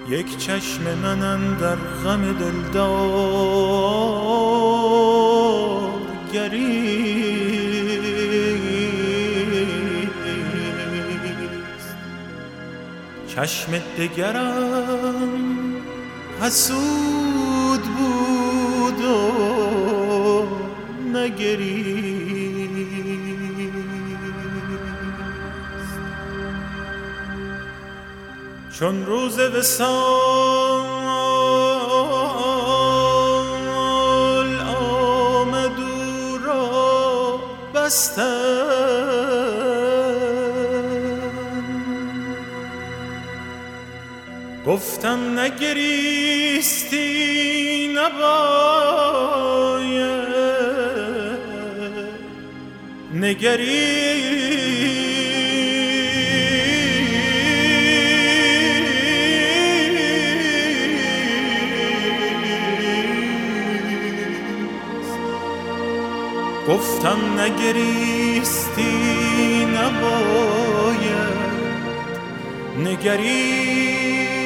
یک چشم من اندر غم دلدار گریست، چشم دگرم حسود بود و نگریست. چون روز وصال آمد او را بستن، گفتم نگریستی نباید نگریست. گفتم نگریستی نباید نگریست.